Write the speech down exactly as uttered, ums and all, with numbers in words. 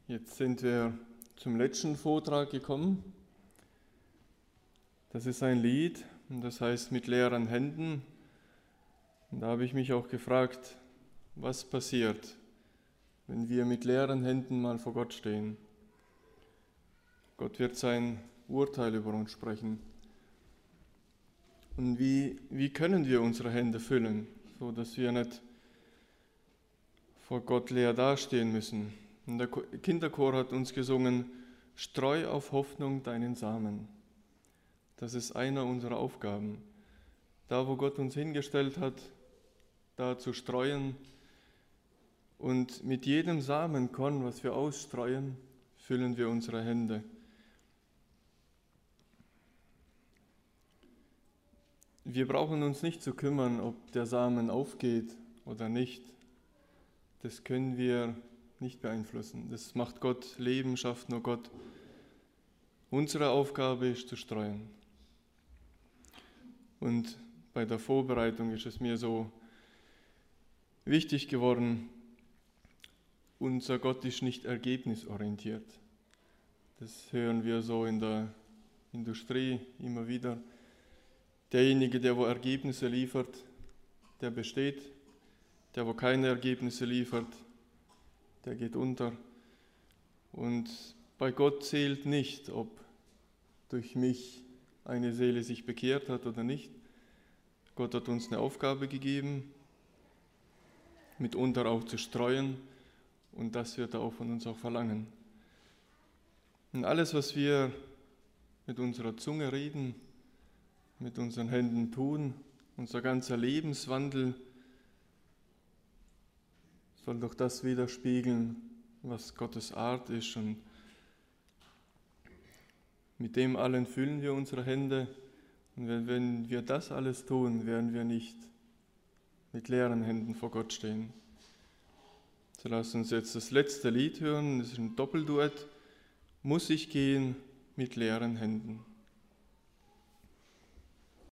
Jetzt sind wir zum letzten Vortrag gekommen. Das ist ein Lied und das heißt mit leeren Händen. Und da habe ich mich auch gefragt, was passiert, wenn wir mit leeren Händen mal vor Gott stehen. Gott wird sein Urteil über uns sprechen. Und wie, wie können wir unsere Hände füllen, so dass wir nicht vor Gott leer dastehen müssen? Und der Kinderchor hat uns gesungen, streu auf Hoffnung deinen Samen. Das ist einer unserer Aufgaben. Da, wo Gott uns hingestellt hat, da zu streuen. Und mit jedem Samenkorn, was wir ausstreuen, füllen wir unsere Hände. Wir brauchen uns nicht zu kümmern, ob der Samen aufgeht oder nicht. Das können wir nicht beeinflussen. Das macht Gott, Leben schafft nur Gott. Unsere Aufgabe ist zu streuen. Und bei der Vorbereitung ist es mir so wichtig geworden, unser Gott ist nicht ergebnisorientiert. Das hören wir so in der Industrie immer wieder. Derjenige, der wo Ergebnisse liefert, der besteht. Der, wo keine Ergebnisse liefert, der geht unter. Und bei Gott zählt nicht, ob durch mich eine Seele sich bekehrt hat oder nicht. Gott hat uns eine Aufgabe gegeben, mitunter auch zu streuen, und das wird er auch von uns auch verlangen. Und alles, was wir mit unserer Zunge reden, mit unseren Händen tun, unser ganzer Lebenswandel, soll doch das widerspiegeln, was Gottes Art ist. Und mit dem allen füllen wir unsere Hände. Und wenn wir das alles tun, werden wir nicht mit leeren Händen vor Gott stehen. So lasst uns jetzt das letzte Lied hören. Das ist ein Doppelduett. Muss ich gehen mit leeren Händen.